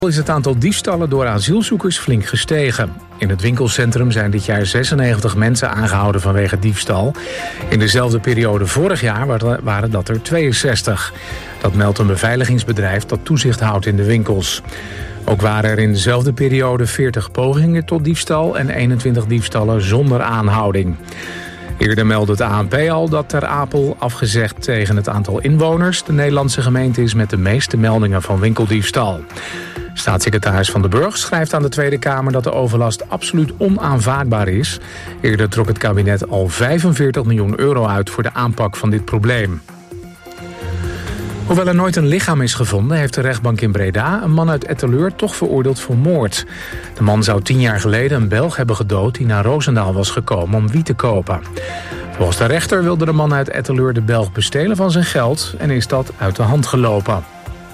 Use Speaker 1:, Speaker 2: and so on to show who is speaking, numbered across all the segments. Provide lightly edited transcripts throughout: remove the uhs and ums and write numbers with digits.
Speaker 1: Is het aantal diefstallen door asielzoekers flink gestegen. In het winkelcentrum zijn dit jaar 96 mensen aangehouden vanwege diefstal. In dezelfde periode vorig jaar waren dat er 62. Dat meldt een beveiligingsbedrijf dat toezicht houdt in de winkels. Ook waren er in dezelfde periode 40 pogingen tot diefstal en 21 diefstallen zonder aanhouding. Eerder meldde het ANP al dat Ter Apel, afgezegd tegen het aantal inwoners, de Nederlandse gemeente is met de meeste meldingen van winkeldiefstal. Staatssecretaris Van den Burg schrijft aan de Tweede Kamer dat de overlast absoluut onaanvaardbaar is. Eerder trok het kabinet al 45 miljoen euro uit voor de aanpak van dit probleem. Hoewel er nooit een lichaam is gevonden, heeft de rechtbank in Breda een man uit Etteleur toch veroordeeld voor moord. De man zou 10 jaar geleden een Belg hebben gedood die naar Roosendaal was gekomen om wiet te kopen. Volgens de rechter wilde de man uit Etteleur de Belg bestelen van zijn geld en is dat uit de hand gelopen.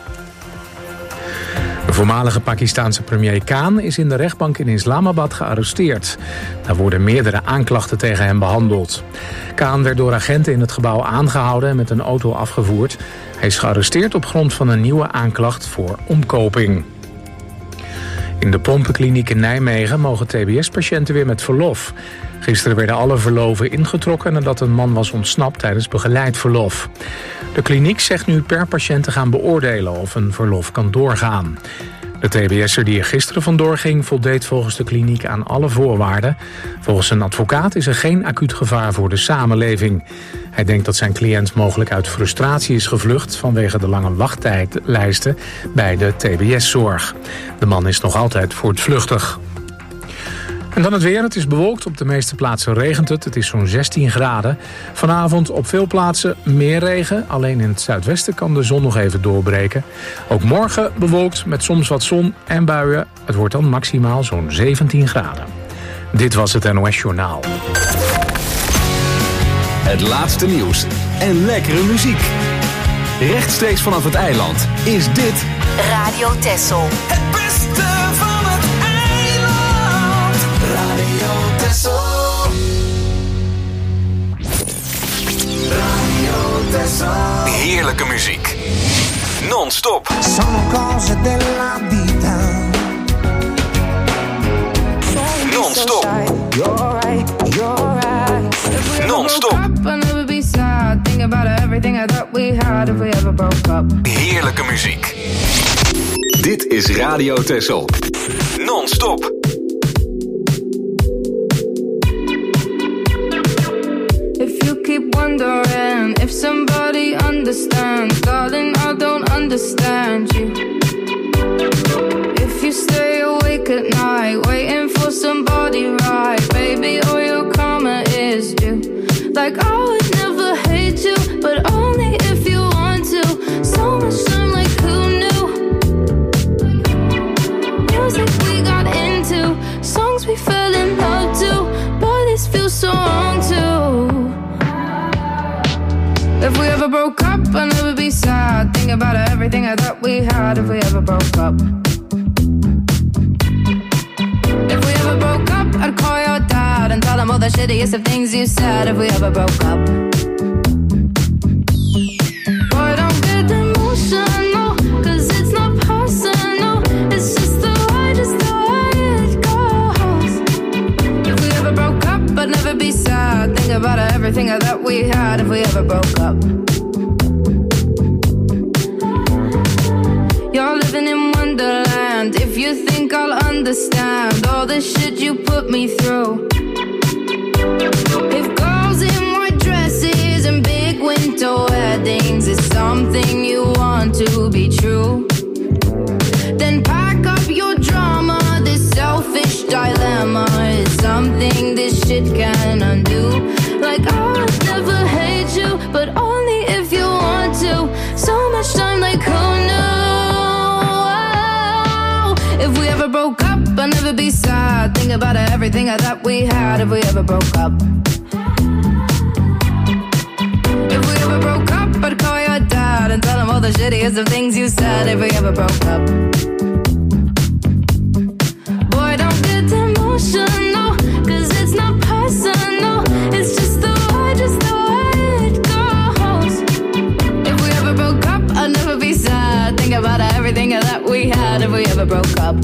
Speaker 1: De voormalige Pakistaanse premier Khan is in de rechtbank in Islamabad gearresteerd. Daar worden meerdere aanklachten tegen hem behandeld. Khan werd door agenten in het gebouw aangehouden en met een auto afgevoerd. Hij is gearresteerd op grond van een nieuwe aanklacht voor omkoping. In de pompenkliniek in Nijmegen mogen TBS-patiënten weer met verlof. Gisteren werden alle verloven ingetrokken nadat een man was ontsnapt tijdens begeleid verlof. De kliniek zegt nu per patiënt te gaan beoordelen of een verlof kan doorgaan. De TBS'er die er gisteren vandoor ging voldeed volgens de kliniek aan alle voorwaarden. Volgens zijn advocaat is er geen acuut gevaar voor de samenleving. Hij denkt dat zijn cliënt mogelijk uit frustratie is gevlucht vanwege de lange wachttijdlijsten bij de TBS-zorg. De man is nog altijd voortvluchtig. En dan het weer. Het is bewolkt. Op de meeste plaatsen regent het. Het is zo'n 16 graden. Vanavond op veel plaatsen meer regen. Alleen in het zuidwesten kan de zon nog even doorbreken. Ook morgen bewolkt met soms wat zon en buien. Het wordt dan maximaal zo'n 17 graden. Dit was het NOS Journaal.
Speaker 2: Het laatste nieuws en lekkere muziek. Rechtstreeks vanaf het eiland is dit
Speaker 3: Radio Texel.
Speaker 4: Het beste van het eiland. Radio Texel. Radio Texel.
Speaker 2: heerlijke muziek. Non-stop.
Speaker 4: Sono cose della vita.
Speaker 2: Non-stop.
Speaker 5: You're right.
Speaker 2: Non-stop. Heerlijke muziek. Dit is Radio Texel. Non-stop.
Speaker 5: If you keep wondering if somebody understands, darling, I don't understand you. If you stay awake at night, waiting for somebody right, baby, all your karma is due. Like I would never hate you, but only if you want to. So much time, like who knew? Music we got into, songs we fell in love to. Boy, this feels so wrong too. If we ever broke up, I'd never be sad. Think about everything I thought we had. If we ever broke up. If we ever broke up, I'd call your dad and tell him all the shittiest of things you said. If we ever broke up. Boy, don't get emotional, 'cause it's not personal. It's just the way it goes. If we ever broke up, I'd never be sad. Think about everything I thought we had. If we ever broke up. You're living in Wonderland. If you think I'll understand all the shit you put me through. If girls in white dresses and big winter weddings is something you want to be true, then pack up your drama. This selfish dilemma is something this shit can undo. Like I would never hate you, but only if you want to. So much time, like who knew? If we ever broke up, I'd never be sad. Think about everything I thought we had. If we ever broke up. If we ever broke up, I'd call your dad and tell him all the shittiest of things you said. If we ever broke up. Boy, don't get emotional, 'cause it's not personal. It's just the way it goes. If we ever broke up, I'd never be sad. Think about everything that we had. If we ever broke up. woke up.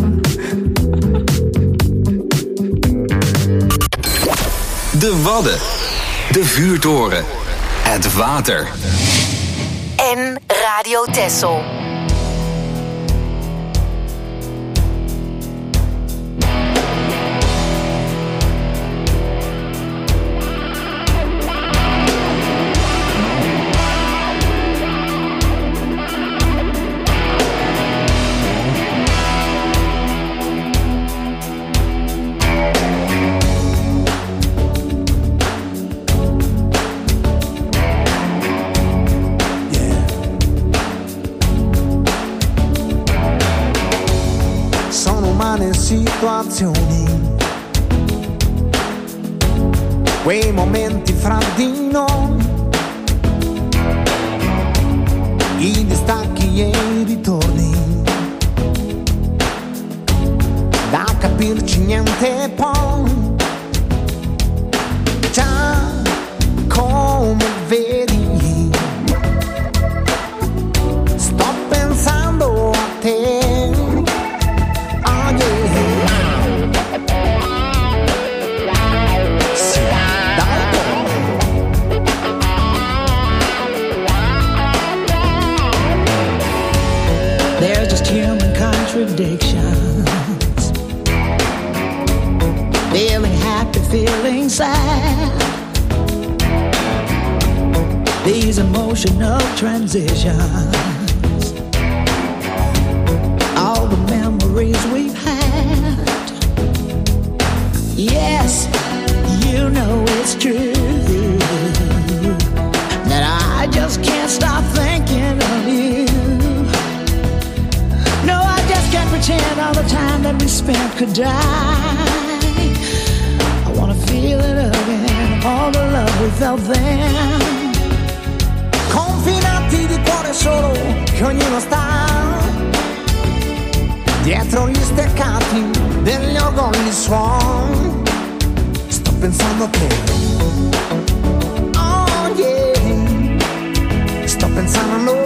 Speaker 2: De Wadden. De vuurtoren. Het water.
Speaker 3: En Radio Texel.
Speaker 4: Situazioni, quei momenti fra di noi, i distacchi e i ritorni, da capirci niente poi, già come vedi, sto pensando a te.
Speaker 6: Contradictions, feeling happy, feeling sad, these emotional transitions, all the memories we've had. Yes, you know it's true that I just can't stop thinking of you. Can't pretend all the time that we spent could die. I wanna feel it again, all the love we felt then.
Speaker 4: Confinati di cuore solo, che ognuno sta dietro gli steccati degli orgogli suon. Sto pensando a te. Oh yeah. Sto pensando a noi.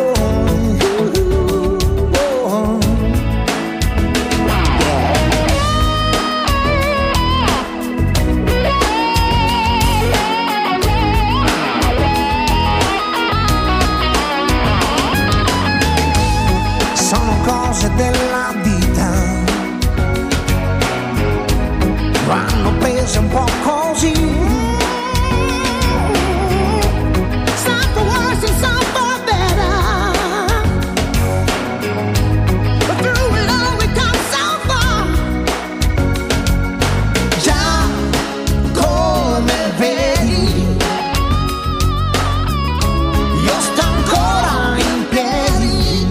Speaker 4: Della vita vanno prese un po' così, some for worse and some for better, but through it all we come so far. Già come vedi io sto ancora in piedi,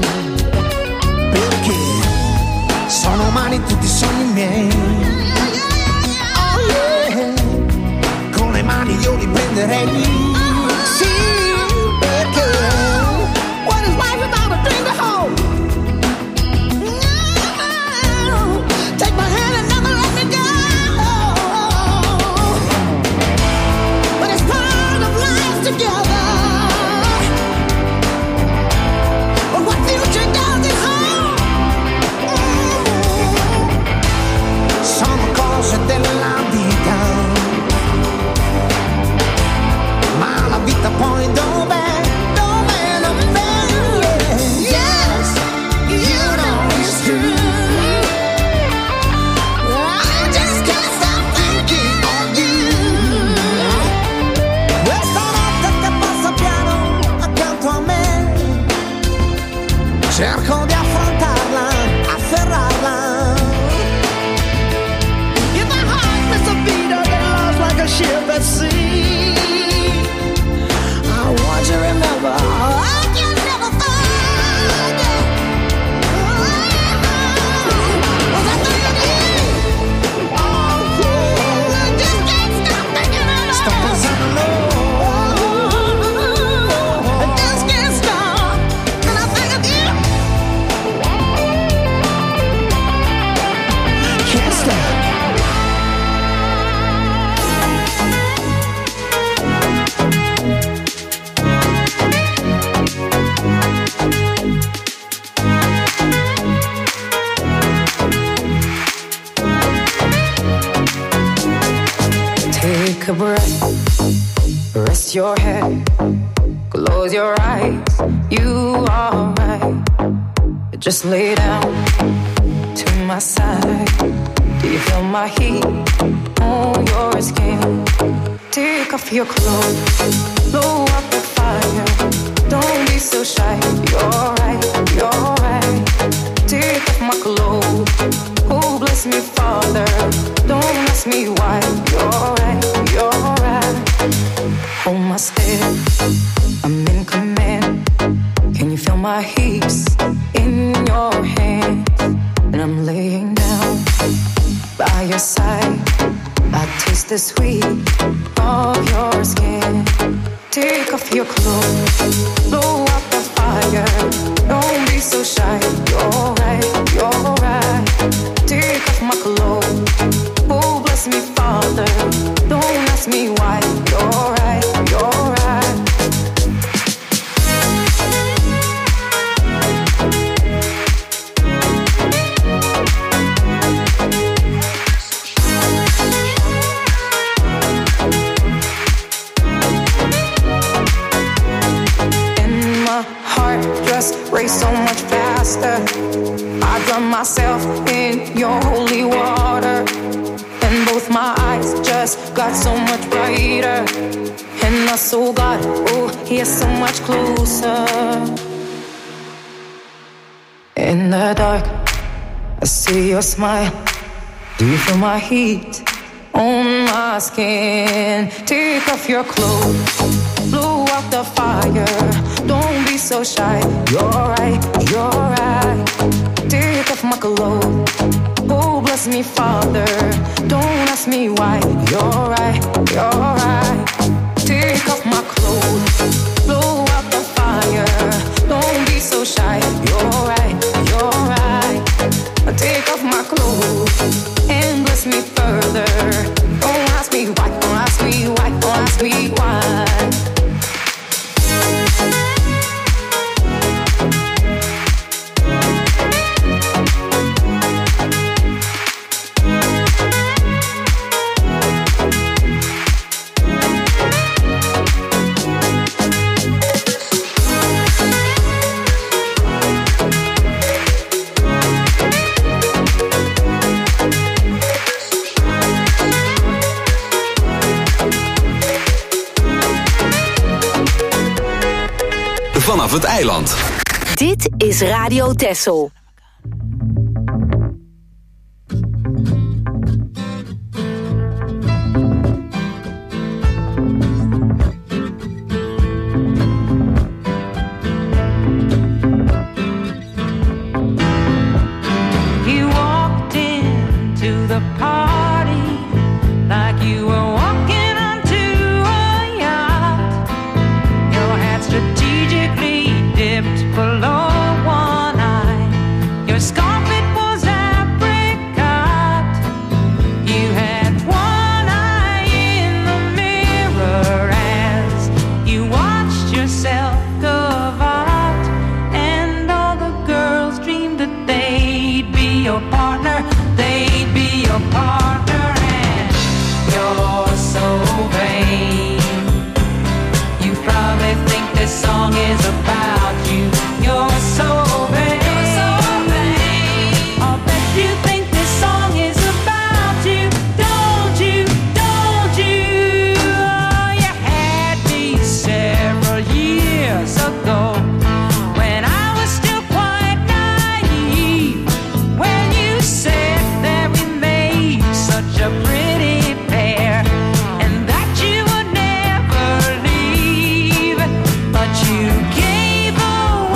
Speaker 4: sono umani tutti i sogni miei. Oh yeah. Con le mani io li prenderei. Sì, perché what is life without a dream to hold? No. Take my hand and never let me go. But it's part of life together. But what future does it hold?
Speaker 5: Take a breath, rest your head, close your eyes, you are right. Just lay down to my side. Do you feel my heat on your skin? Take off your clothes, blow up the fire. Don't be so shy, you're right, you're right. Take off my clothes, oh bless me Father. Don't ask me why, you're right, you're right. Hold my step, I'm in command. Can you feel my hips in your hands? And I'm laying down by your side. I taste the sweet of your skin. Take off your clothes, blow up the fire. Don't be so shy, you're right, you're right. Take off my clothes, oh bless me Father. Don't ask me why, you're right, you're right. Race so much faster. I drown myself in your holy water, and both my eyes just got so much brighter. And my soul got, oh, he's so much closer. In the dark, I see your smile. Do you feel my heat on my skin? Take off your clothes, blow out the fire. Don't be so shy, you're right, you're right. Take off my clothes, oh bless me Father. Don't ask me why, you're right, you're right. Take off my clothes, blow out the fire. Don't be so shy, you're right, you're right. Take off my clothes and bless me further. Don't ask me why, don't ask me why, don't ask me why.
Speaker 2: Vanaf het eiland.
Speaker 3: Dit is Radio Texel.
Speaker 7: You gave away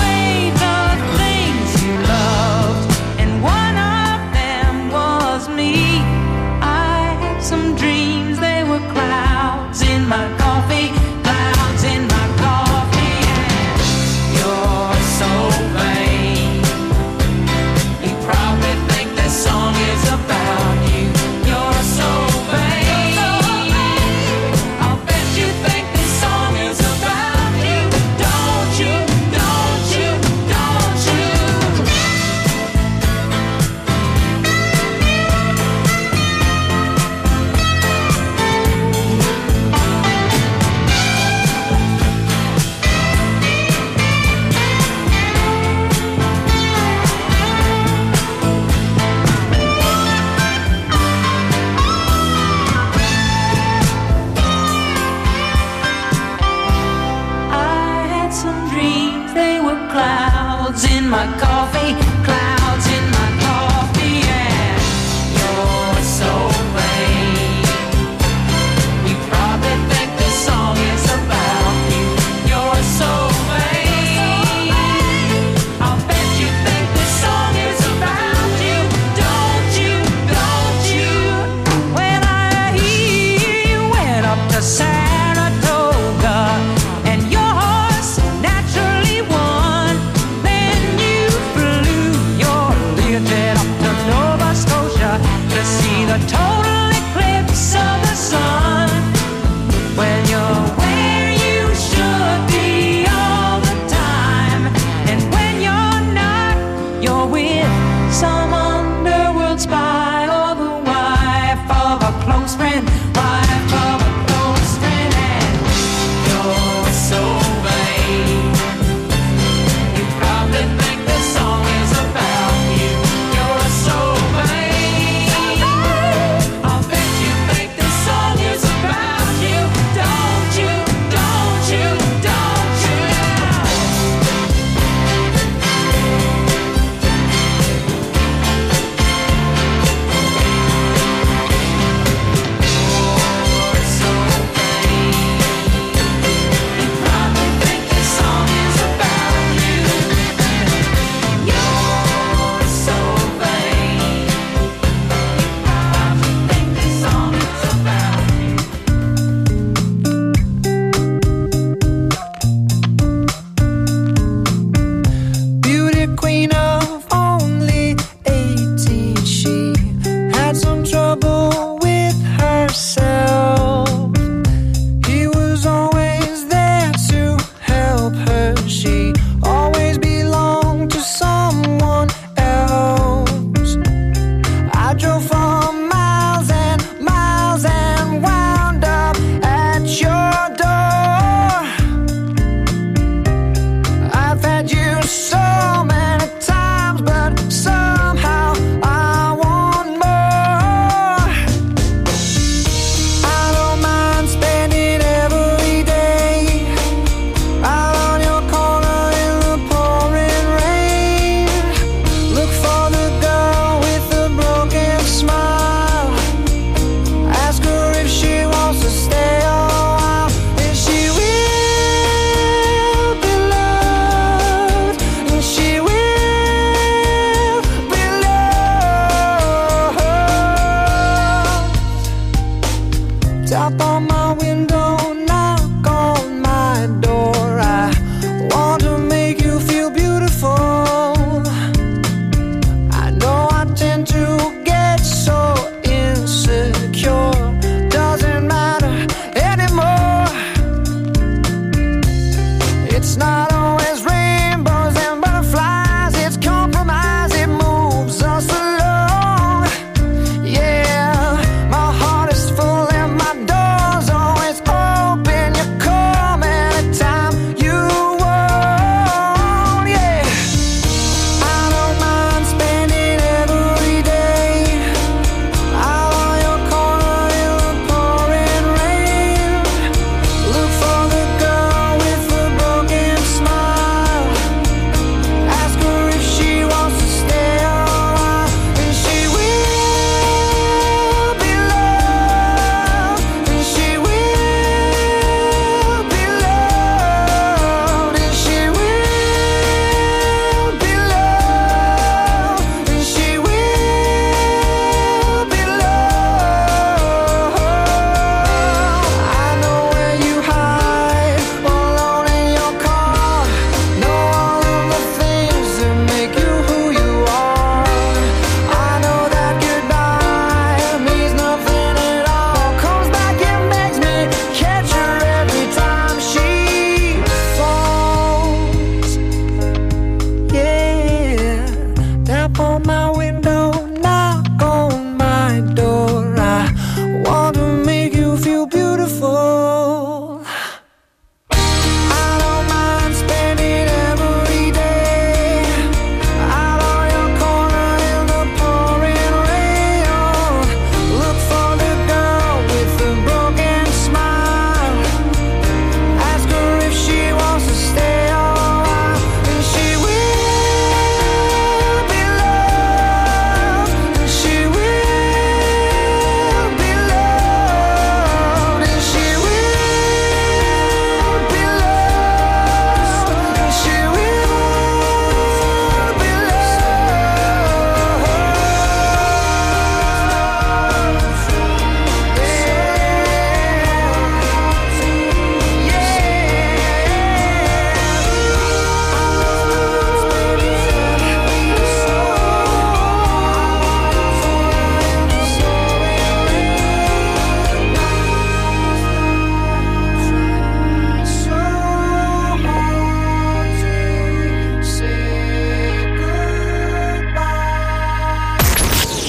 Speaker 7: a total eclipse of the sun. When you're where you should be all the time, and when you're not, you're with some underworld spy or the wife of a close friend, wife of a close friend, and you're so vain. You probably think this song is about you. You're so vain.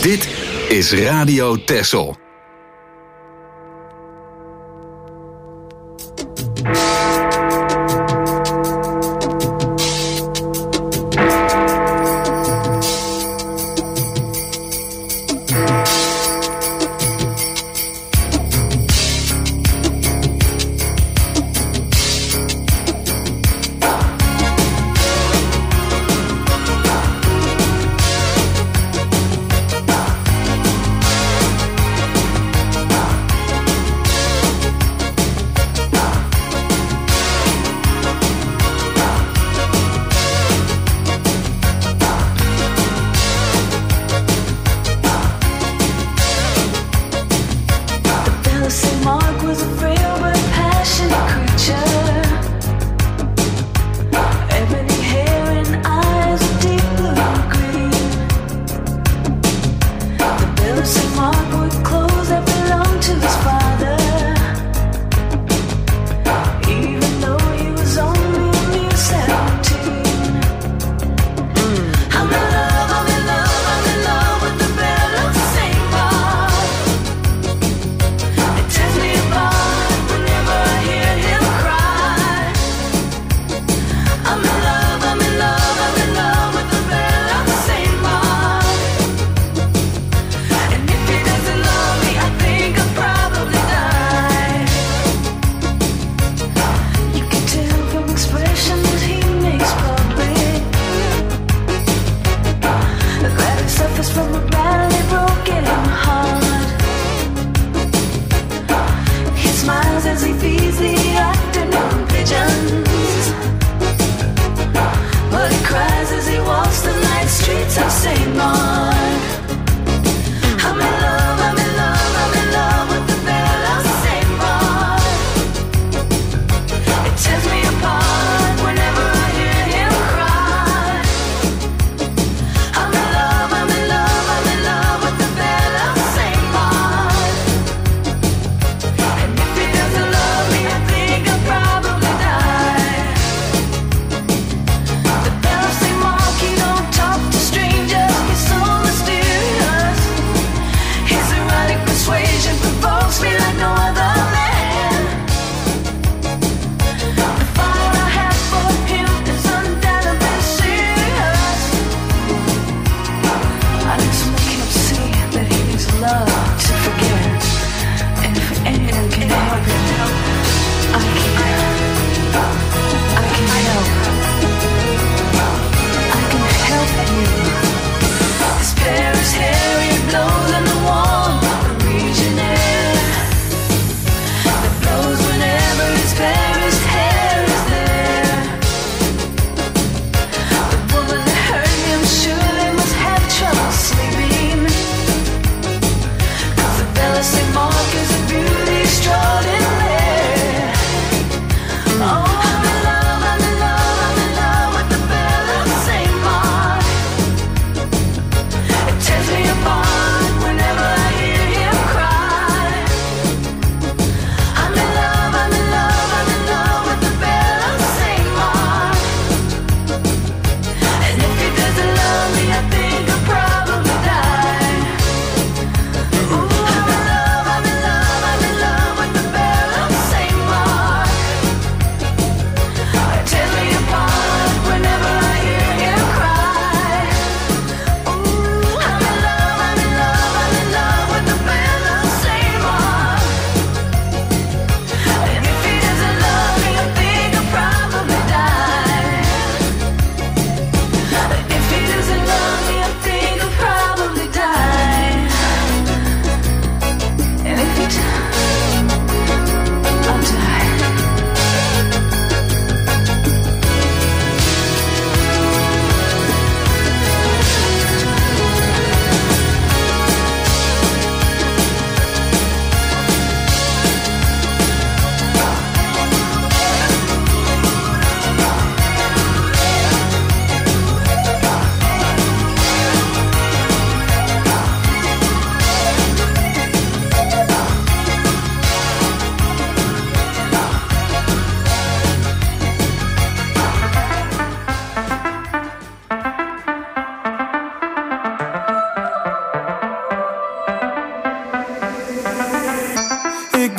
Speaker 2: Dit is Radio Texel.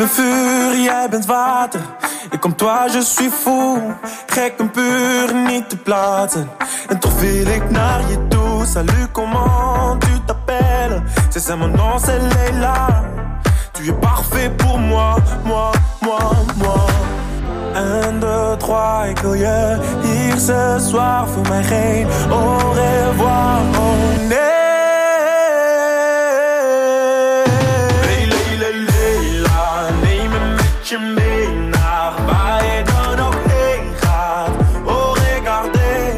Speaker 8: ben vuur, jij bent water. Et comme toi je suis fou, gek en puur, niet te plaatsen. En toch wil ik naar je toe. Salut, comment tu t'appelles? C'est ça mon nom, c'est Leila. Tu es parfait pour moi, moi, moi, moi. 1, 2, 3, ik wil je hier ce soir. Voor mij geen au revoir, oh nee. Leila, neem me met je mee naar waar je dan ook heen gaat. Oh, regardez.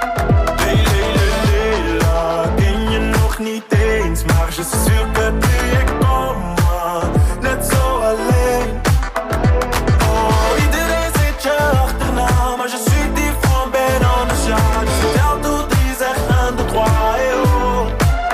Speaker 8: Leila, ken je nog niet eens, maar je suis sûr que tu es comme moi, net zo alleen. Oh, iedereen zit je achterna, maar je suis différent, ben anders, ja. Dus vertel toe 3, zeg 1, 2, 3, hey oh.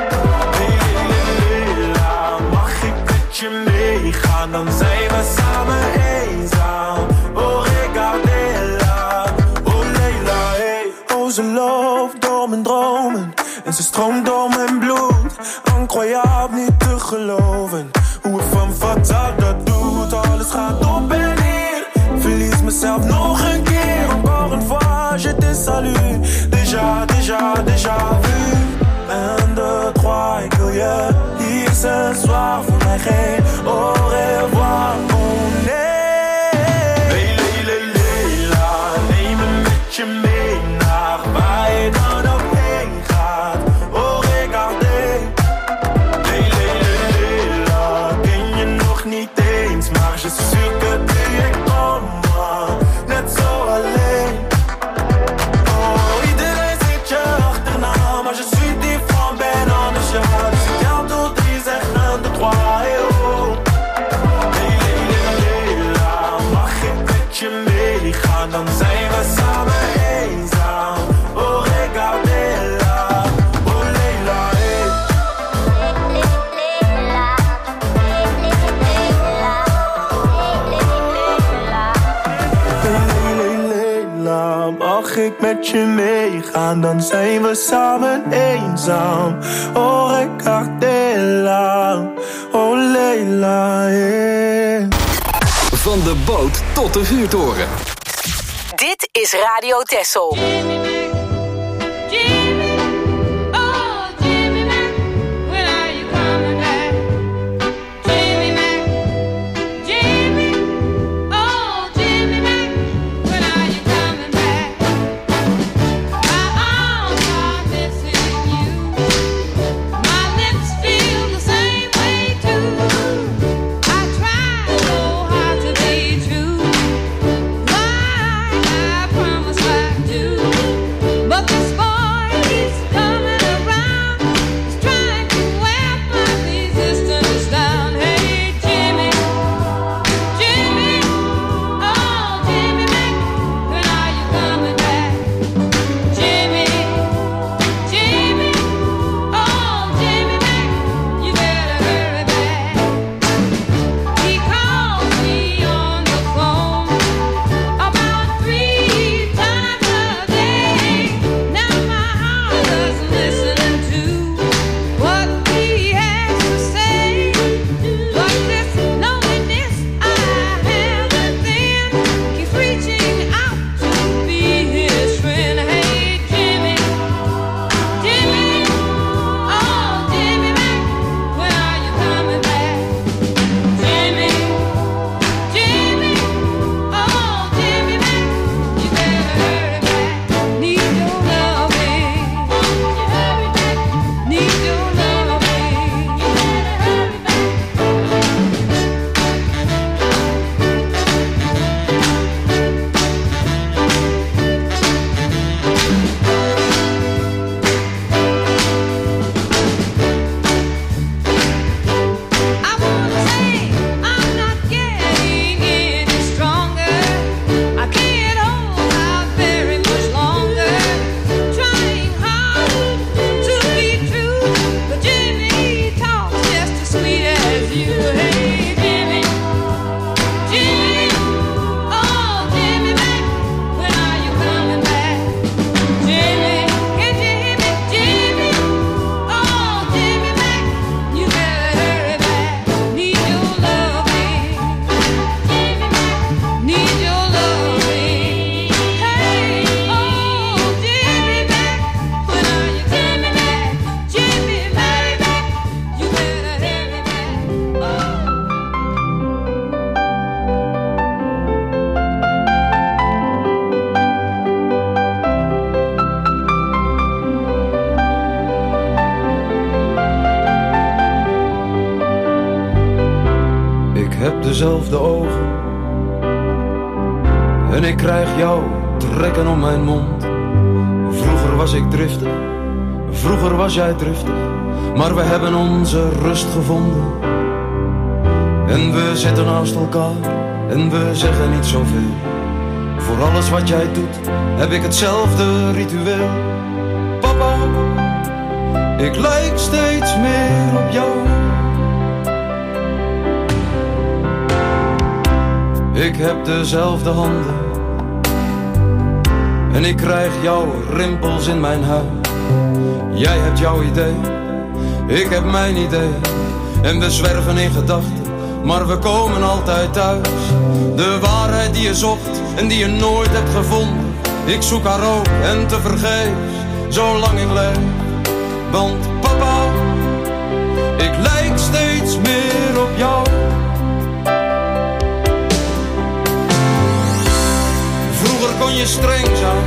Speaker 8: Leila, mag ik met je meegaan, dan zijn we samen eenzaam. Oh, regardez-la, oh Leila, hey. Oh, ze loopt door mijn dromen en ze stroomt door mijn bloed. Incroyable, niet te geloven hoe een femme fatale dat doet. Alles gaat op en neer, verlies mezelf nog een keer. Encore une fois, je te salue. Déjà, déjà, déjà vu. 1, 2, 3, ik wil je hier ce soir. Voor mij geen au revoir, oh nee. Leila, neem me met je mee naar waar je dan ook heen gaat. Oh, regardez. Leila, ken je nog niet eens, maar je suis sûr que tu es comme moi, net zo alleen. Oh, iedereen zit je achterna, maar je suis différent, ben anders, ja. Dus ik tel tot 3, zeg 1, 2, 3, hey oh. Leila, mag ik met je meegaan, dan zijn we samen eenzaam. Oh, regardez-la, oh Leila, hey. Leila, mag ik met je meegaan, dan zijn we samen eenzaam. Oh, regardez-la, oh Leila, hey.
Speaker 2: Van de boot tot de vuurtoren.
Speaker 3: Dit is Radio Texel.
Speaker 5: Do
Speaker 9: heb dezelfde ogen en ik krijg jou trekken om mijn mond. Vroeger was ik driftig, vroeger was jij driftig, maar we hebben onze rust gevonden. En we zitten naast elkaar en we zeggen niet zoveel. Voor alles wat jij doet heb ik hetzelfde ritueel. Papa, ik lijk steeds meer op jou. Ik heb dezelfde handen en ik krijg jouw rimpels in mijn huid. Jij hebt jouw idee, ik heb mijn idee. En we zwerven in gedachten, maar we komen altijd thuis. De waarheid die je zocht en die je nooit hebt gevonden. Ik zoek haar ook en tevergeefs, zolang ik leef. Want papa, ik lijk steeds meer op jou. Vroeger kon je streng zijn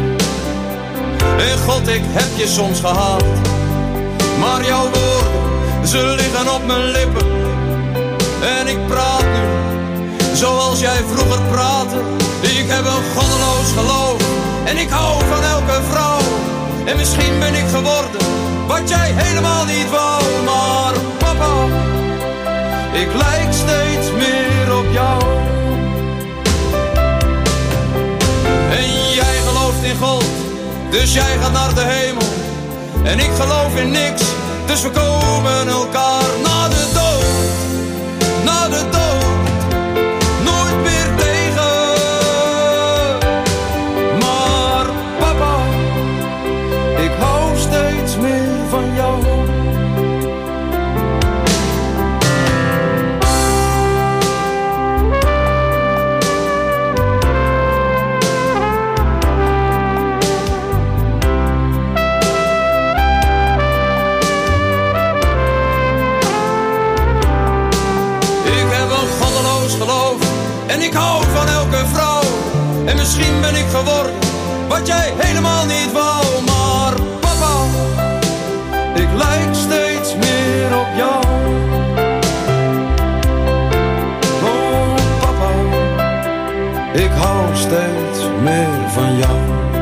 Speaker 9: en God, ik heb je soms gehaat. Maar jouw woorden, ze liggen op mijn lippen. En ik praat nu zoals jij vroeger praatte. Ik heb een goddeloos geloof en ik hou van elke vrouw. En misschien ben ik geworden wat jij helemaal niet wou. Maar papa, ik lijk steeds meer op jou. En jij gelooft in God, dus jij gaat naar de hemel. En ik geloof in niks, dus we komen elkaar na de dood. Na de dood, nooit meer tegen. Maar papa, ik hou steeds meer van jou. En ik hou van elke vrouw. En misschien ben ik geworden wat jij helemaal niet wou. Maar papa, ik lijk steeds meer op jou. Oh papa, ik hou steeds meer van jou.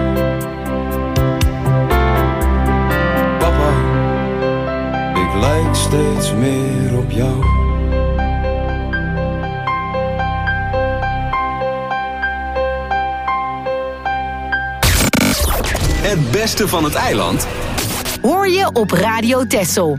Speaker 9: Papa, ik lijk steeds meer op jou.
Speaker 2: Het beste van het eiland
Speaker 3: hoor je op Radio Texel.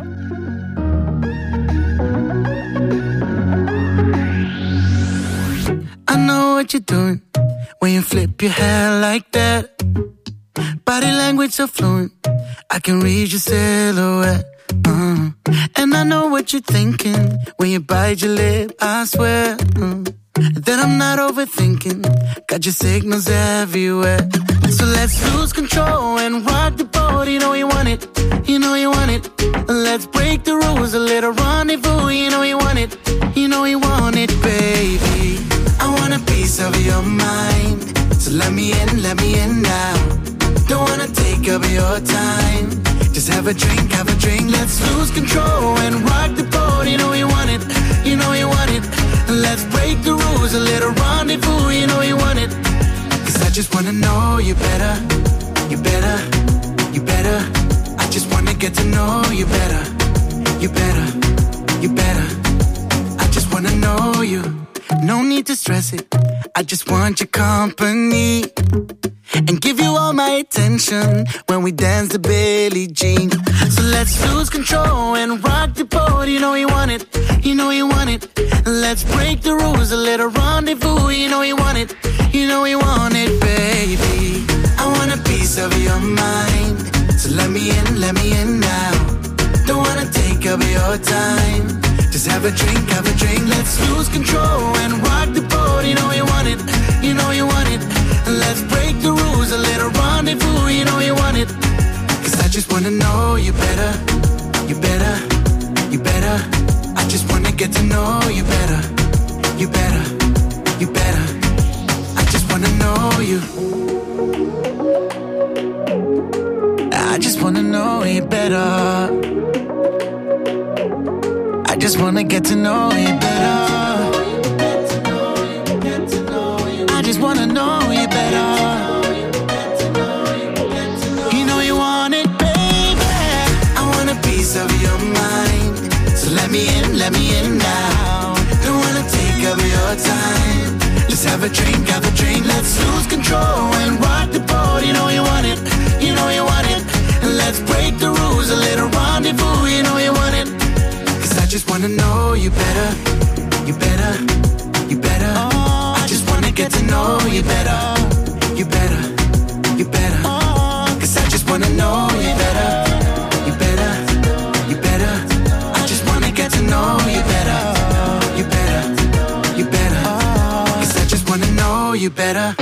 Speaker 6: I know what you're doing when you flip your hair like that. Body language so fluent, I can read your silhouette. And I know what you're thinking when you bite your lip, I swear that I'm not overthinking. Got your signals everywhere. So let's lose control and rock the boat. You know you want it, you know you want it. Let's break the rules, a little rendezvous. You know you want it, you know you want it, baby. I want a piece of your mind, so let me in now. Don't wanna take up your time, just have a drink, let's lose control and rock the boat. You know you want it, you know you want it. Let's break the rules, a little rendezvous. You know you want it, 'cause I just wanna know you better, you better, you better. I just wanna get to know you better, you better, you better. I just wanna know you, no need to stress it. I just want your company and give you all my attention when we dance the Billie Jean. So let's lose control and rock the boat. You know you want it, you know you want it. Let's break the rules, a little rendezvous. You know you want it, you know you want it, baby. I want a piece of your mind, so let me in now. Don't wanna take up your time, just have a drink, let's lose control and rock the boat. You know you want it, you know you want it. Let's break the rules, a little rendezvous. You know you want it, 'cause I just wanna know you better, you better, you better. I just wanna get to know you better, you better, you better. I just wanna know you, I just wanna know you better. I just wanna get to know you better. let me in now. Don't wanna take up your time. Let's have a drink, let's lose control and rock the boat. You know you want it, you know you want it. And let's break the rules, a little rendezvous. You know you want it. Cause I just wanna know you better, you better, you better. I just wanna get to know you better, you better, you better. Cause I just wanna know you better, you better, you better. I just wanna get to know you better, you better, you better. Cause I just wanna know you better.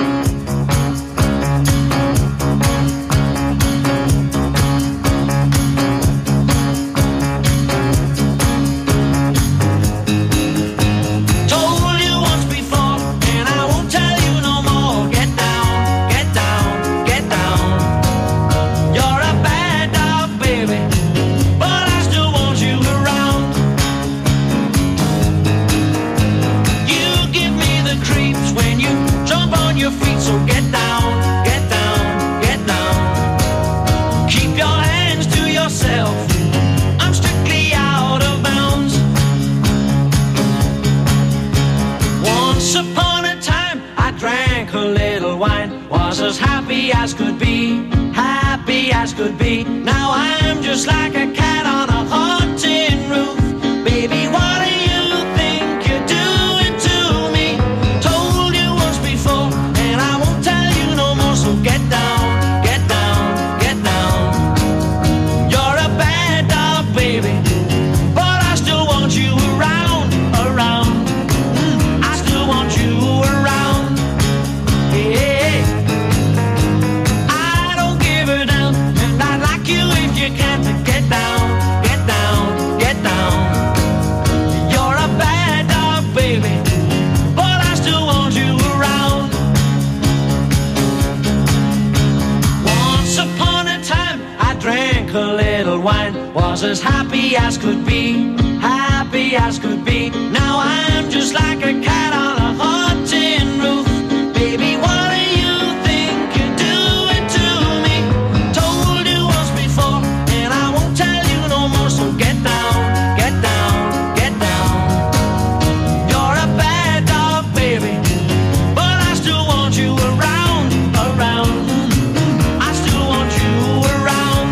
Speaker 7: As happy as could be, happy as could be. Now I'm just like a cat on a haunted roof. Baby, what do you think you're doing to me? Told you once before, and I won't tell you no more. So get down, get down, get down. You're a bad dog, baby, but I still want you around, around. I still want you around. Yeah. You can't get down, get down, get down. You're a bad dog, baby, but I still want you around. Once upon a time, I drank a little wine, was as happy as could be, happy as could be. Now I'm just like a cat on a haunted roof. Baby, what do you think you're doing to me? Told you once before, so get down, get down, get down. You're a bad dog, baby, but I still want you around, around. I still want you around.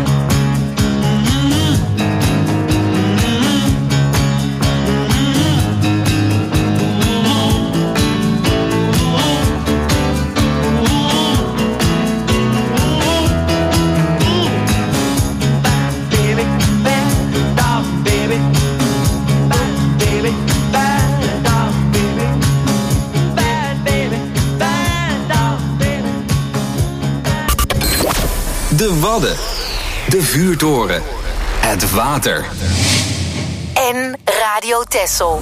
Speaker 2: De Wadden, de vuurtoren, het water.
Speaker 3: En Radio Texel.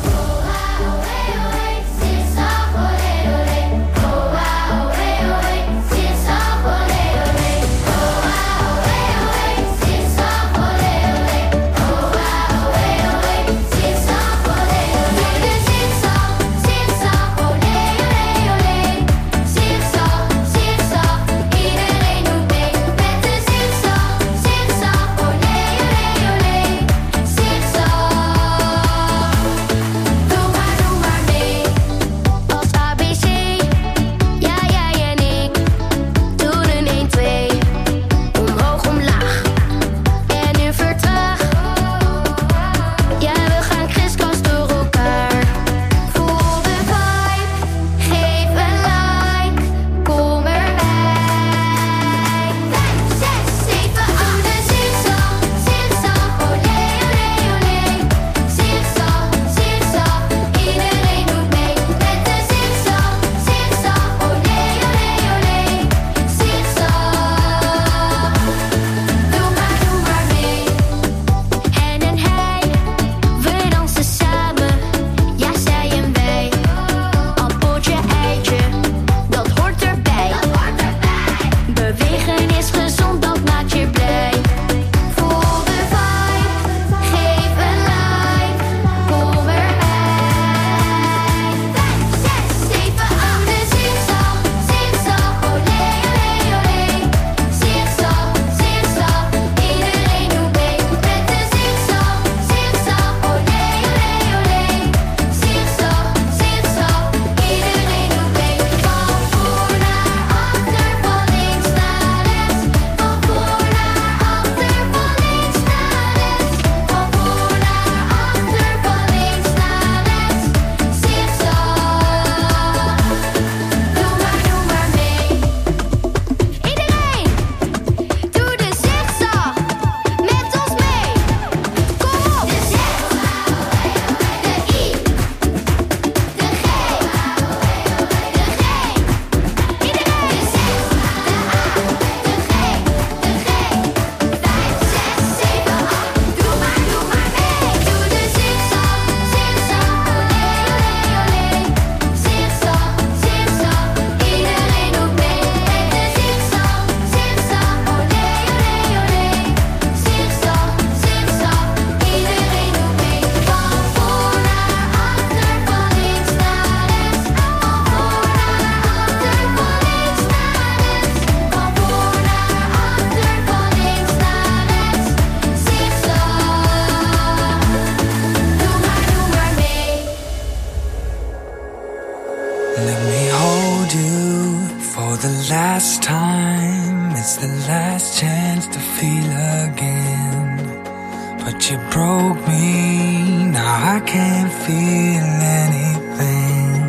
Speaker 10: last time, it's the last chance to feel again. But you broke me, now I can't feel anything.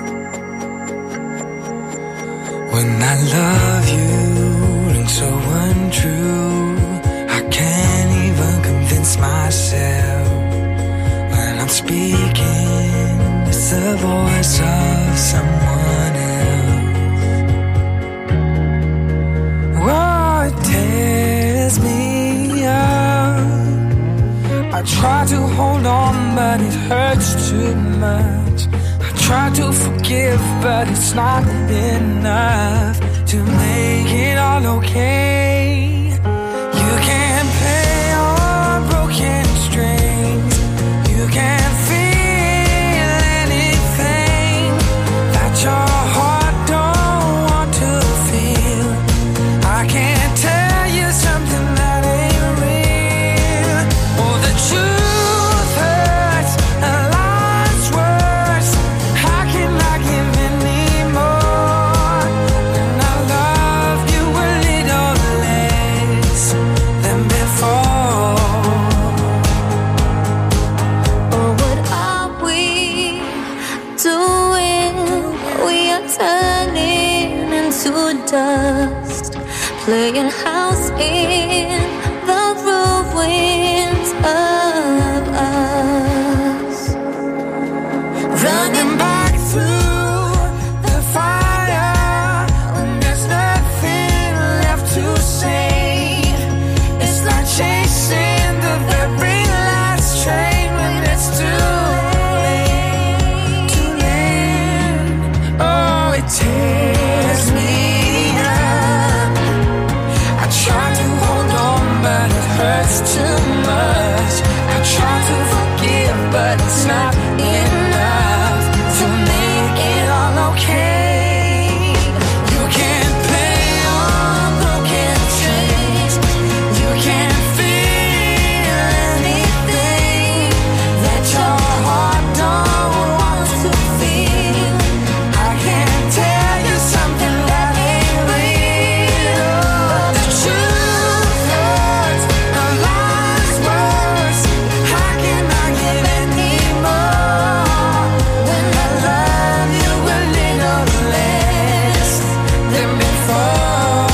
Speaker 10: When I love you, rings so untrue, I can't even convince myself. When I'm speaking, it's the voice of someone else. Oh, it tears me up. I try to hold on, but it hurts too much. I try to forgive, but it's not enough to make it all okay. You can't play on broken strings. You can't feel anything that your heart don't want to feel. I can't tell you something that ain't real. Oh, the truth hurts, and life's worse. How can I give any more? And I love you a little less than before.
Speaker 5: Oh, what are we doing? We are turning into dust, playing house in the ruins of us.
Speaker 10: Running back through the fire when there's nothing left to say. It's like chasing the very last train when it's too late. Too late. Oh, it tears me up. I try to hold on, but it hurts too much. I try to forgive, but it's not enough to make it all okay. You can't play on broken strings. You can't feel anything that your heart don't want to feel. I can't tell you something that ain't real. The truth hurts, and life's worse. How can I give any more when I love you a little less than before?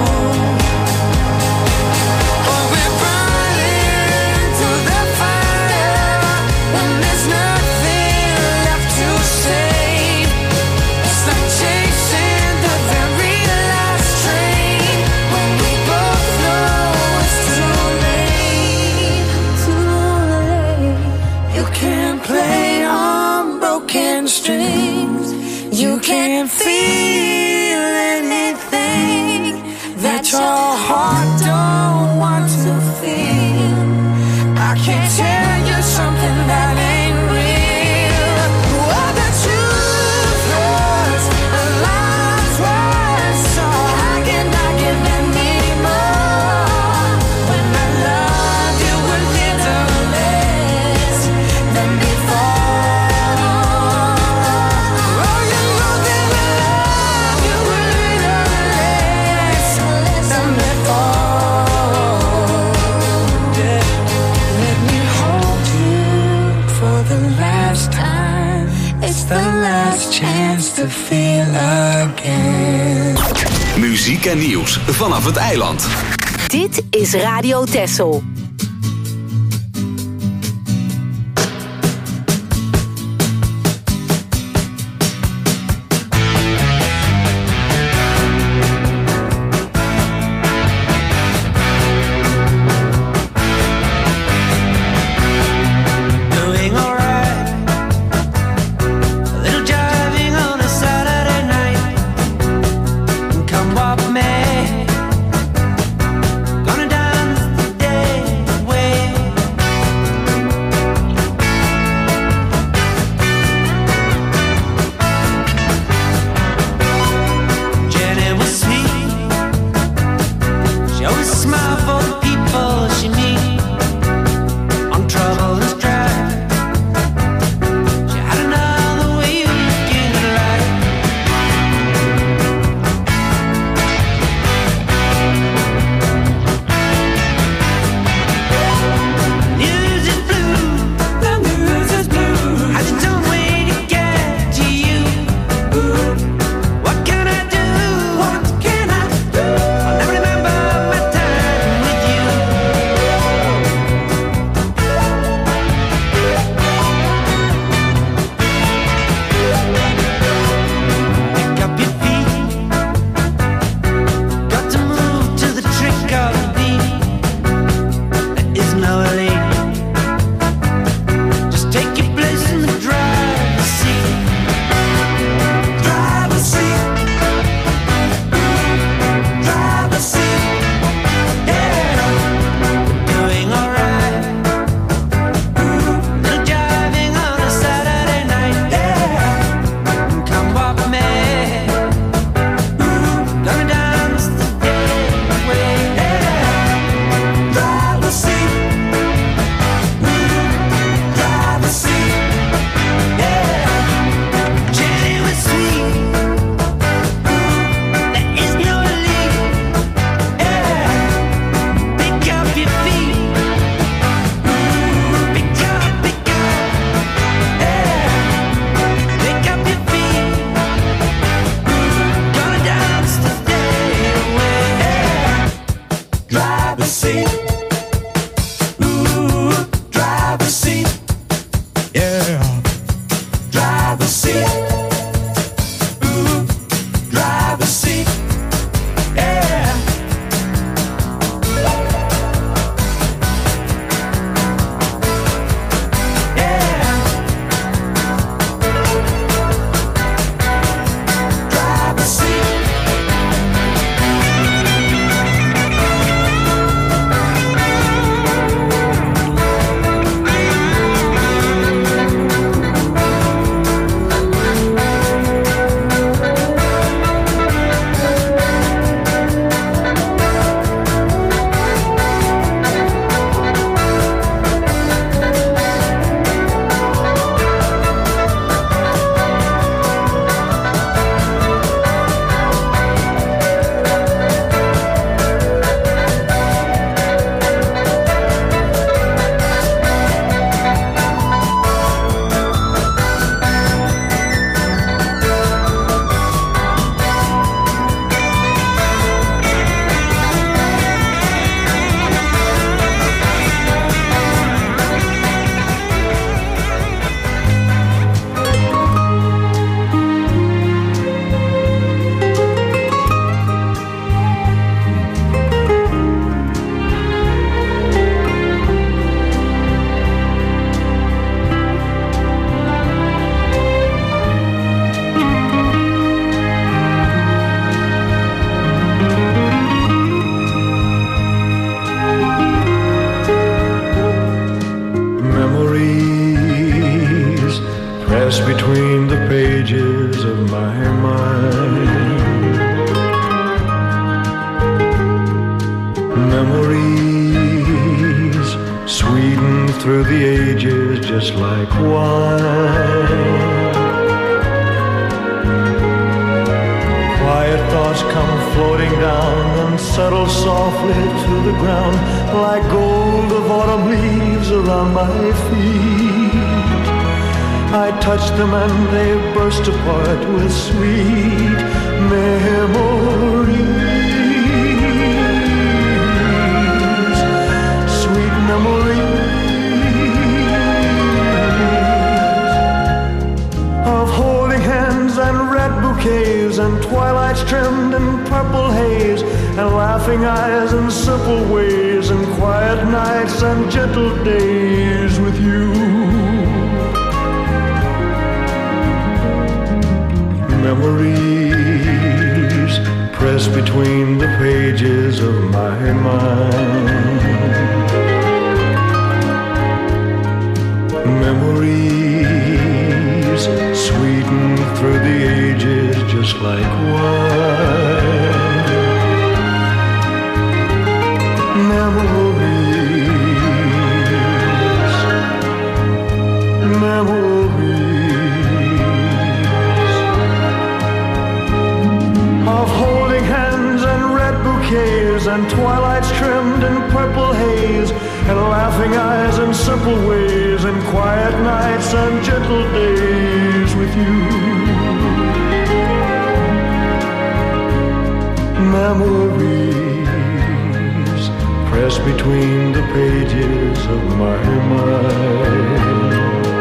Speaker 10: Oh, we're burning through the fire when there's nothing left to say. It's like chasing the very last train when we both know it's too late.
Speaker 5: Too late.
Speaker 10: You can't play on broken strings. You can't feel anything that your heart don't want to feel. I can't tell you something that ain't real. Oh, the truth hurts, and life's worse. So how can I give any more when I love you a little less than before? Oh, you know that I love you a little less than before. Yeah. Let me hold you for the last time. It's the last chance to feel again.
Speaker 2: Muziek en nieuws vanaf het eiland.
Speaker 3: Dit is Radio Texel.
Speaker 10: Doing alright. A little driving on a Saturday night. Come what may. Gonna dance today.
Speaker 11: pressed between the pages of my mind. Memories sweetened through the ages just like wine. Quiet thoughts come floating down and settle softly to the ground like gold of autumn leaves around my feet. I touch them and they burst apart with sweet memories. Sweet memories of holding hands and red bouquets and twilights trimmed in purple haze and laughing eyes and simple ways and quiet nights and gentle days with you. Memories pressed between the pages of my mind. Memories sweetened through the ages just like wine. Memories, memories of holding hands and red bouquets and twilights trimmed in purple haze and laughing eyes and simple ways and quiet nights and gentle days with you. Memories pressed between the pages of my mind.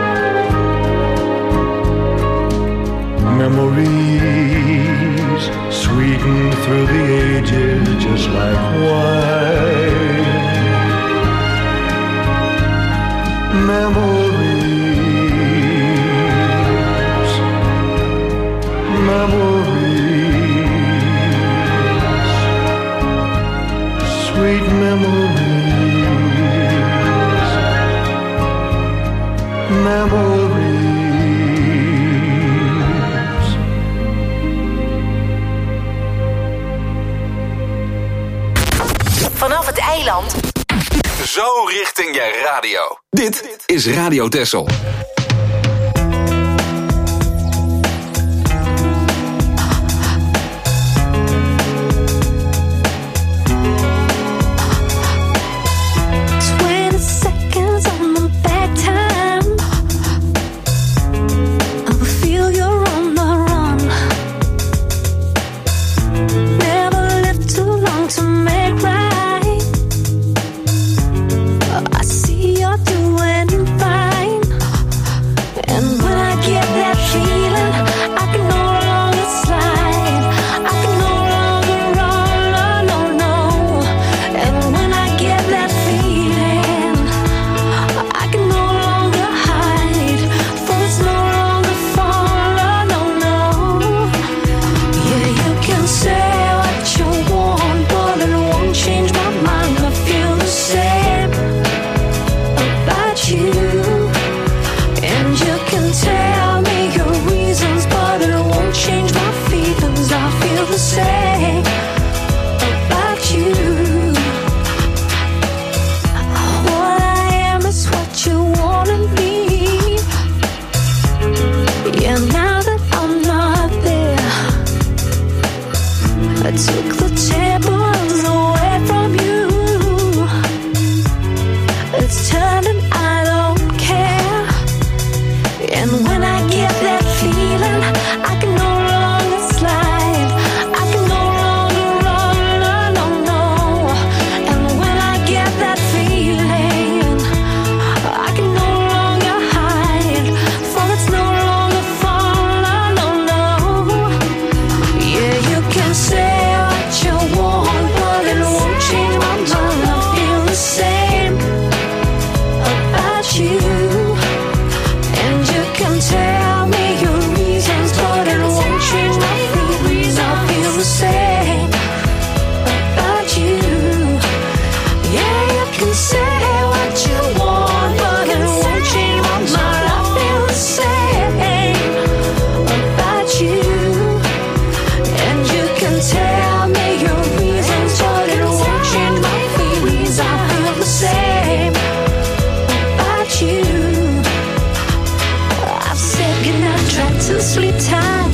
Speaker 11: Memories sweetened through the ages just like wine. Memories, memories, sweet memories, memories.
Speaker 3: Vanaf het eiland.
Speaker 2: Zo richting je radio. Dit is Radio Texel.
Speaker 5: It's turning, I don't care. And when
Speaker 12: sleep tight.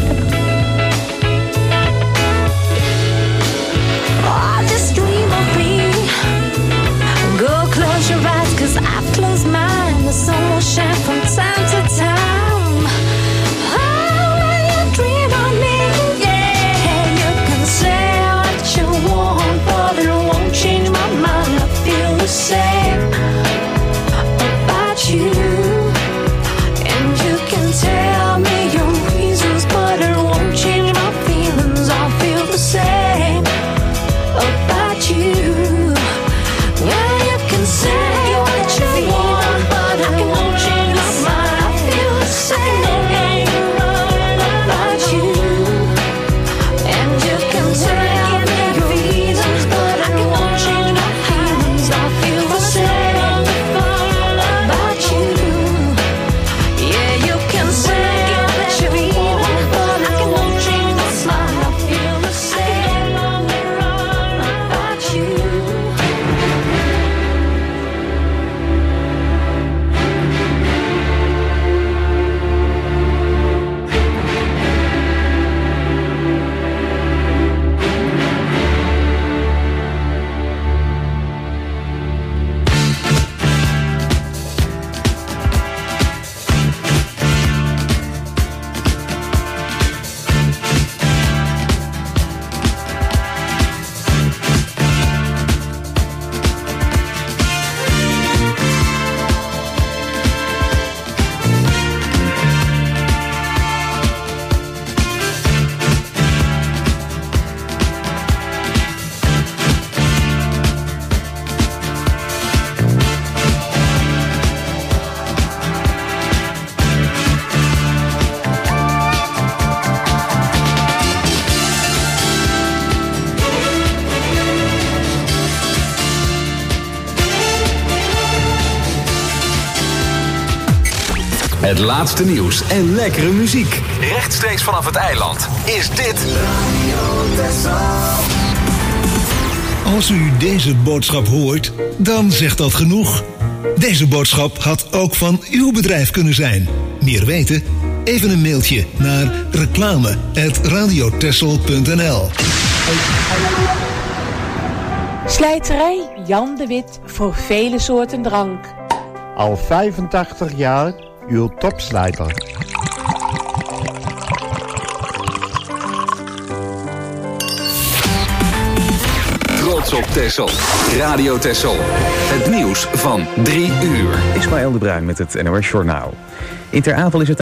Speaker 12: Oh, just dream of me. Go close your eyes, 'cause I've closed mine. The sun will shine from time to time. Oh, when you dream of me, yeah, you can say what you want, but it won't change my mind. I feel the same about you. And you can tell me your reasons, but it won't change my feelings. I feel the same about you. Yeah, you can say what you want, but it won't change my mind. I feel the same about you. And you can tell me your reasons, but it won't change my feelings. I feel the same about you. Yeah, you can say what you want, but it won't change my mind. I feel the same about you.
Speaker 2: Het laatste nieuws en lekkere muziek. Rechtstreeks vanaf het eiland is dit
Speaker 13: Als u deze boodschap hoort, dan zegt dat genoeg. Deze boodschap had ook van uw bedrijf kunnen zijn. Meer weten? Even een mailtje naar reclame@radiotessel.nl.
Speaker 14: Slijterij Jan de Wit voor vele soorten drank.
Speaker 15: Al 85 jaar uw topslijter.
Speaker 2: Trots op Texel. Radio Texel. Het nieuws van 3 uur.
Speaker 16: Ismaël de Bruin met het NOS Journaal. In Ter Apel is het